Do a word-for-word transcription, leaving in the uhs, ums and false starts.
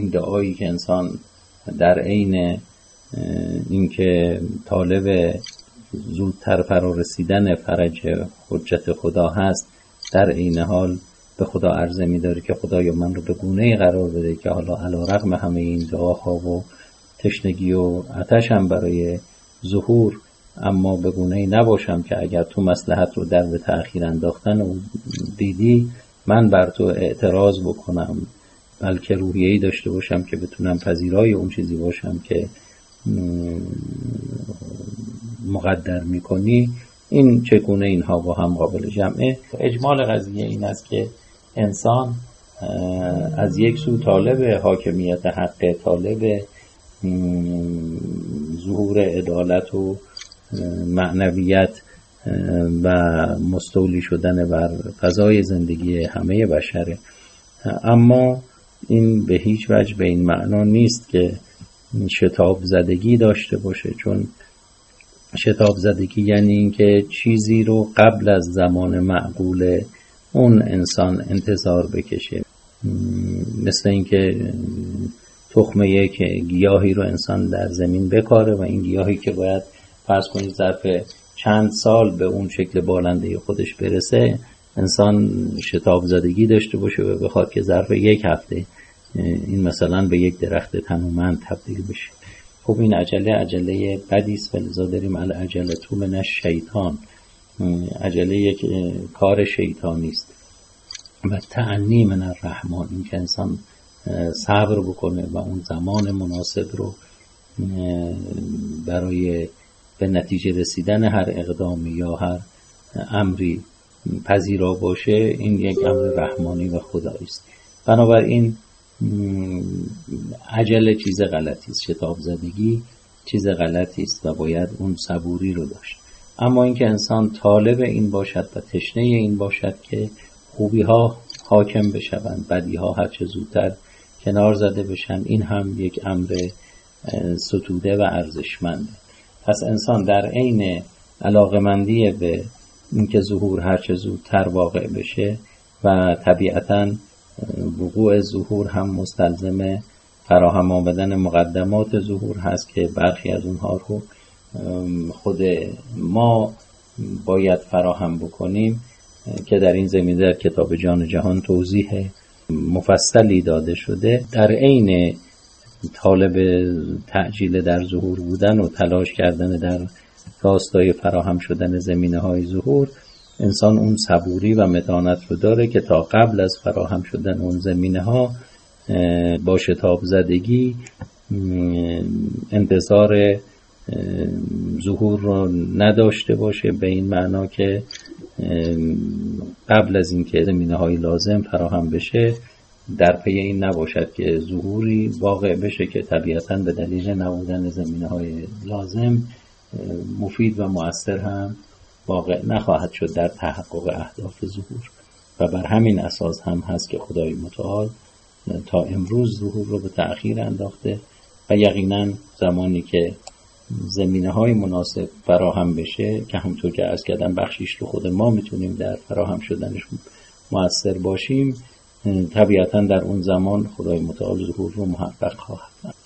این دعایی که انسان در عین اینکه طالب زودتر فرا رسیدن فرج حجت خدا هست، در عین حال به خدا عرضه می‌داره که خدایا من رو به گونه‌ای قرار بده که حالا علی‌رغم همه این دعاها و تشنگی و آتشم برای ظهور، اما به گونه‌ای نباشم که اگر تو مصلحت رو در به تأخیر انداختن و دیدی من بر تو اعتراض بکنم، بلکه روحیه‌ای داشته باشم که بتونم پذیرای اون چیزی باشم که مقدر میکنی. این چگونه اینها با هم قابل جمعه؟ اجمال قضیه این است که انسان از یک سو طالب حاکمیت حق، طالب ظهور عدالت و معنویت و مستولی شدن بر فضای زندگی همه بشره، اما این به هیچ وجه به این معنا نیست که شتاب زدگی داشته باشه، چون شتاب زدگی یعنی این که چیزی رو قبل از زمان معقول اون انسان انتظار بکشه. مثل این که تخم یک گیاهی رو انسان در زمین بکاره و این گیاهی که باید فرض کنید ظرف چند سال به اون شکل بالنده خودش برسه، انسان شتاب زدگی داشته باشه و بخواد که ظرف یک هفته این مثلا به یک درخت تنومند تبدیل بشه. خب این عجله عجله بدی است و لذا داریم العجله من الشیطان، عجله یک کار شیطانی است. و تعنی من الرحمن، این که انسان صبر بکنه و اون زمان مناسب رو برای به نتیجه رسیدن هر اقدامی یا هر امری پذیرا باشه، این یک امر رحمانی و خدایی است. بنابراین عجله چیز غلطی است، شتاب زدگی چیز غلطی است و باید اون صبوری رو داشت. اما اینکه انسان طالب این باشد و تشنه این باشد که خوبی ها حاکم بشوند، بدی ها هر چه زودتر کنار زده بشن، این هم یک امر ستوده و ارزشمنده. پس انسان در عین علاقمندی به اینکه ظهور هر چه زودتر واقع بشه و طبیعتاً وقوع ظهور هم مستلزم فراهم آمدن مقدمات ظهور هست که برخی از اونها رو خود ما باید فراهم بکنیم، که در این زمینه در کتاب جان جهان توضیح مفصلی داده شده. در عین طالب تعجیل در ظهور بودن و تلاش کردن در راستای فراهم شدن زمینه‌های ظهور، انسان اون صبوری و متانت رو داره که تا قبل از فراهم شدن اون زمینه‌ها با شتاب زدگی انتظار ظهور رو نداشته باشه، به این معنا که قبل از اینکه زمینه‌های لازم فراهم بشه در پی این نباشد که ظهوری واقع بشه که طبیعتاً به دلیل نبودن زمینه‌های لازم مفید و مؤثر هم واقع نخواهد شد در تحقق اهداف ظهور. و بر همین اساس هم هست که خدای متعال تا امروز ظهور رو به تأخیر انداخته و یقینا زمانی که زمینه‌های مناسب فراهم بشه، که همونطور که عرض کردم بخشیش رو خود ما میتونیم در فراهم شدنش مؤثر باشیم، طبیعتاً در اون زمان خدای متعال ظهور رو محقق خواهد کرد.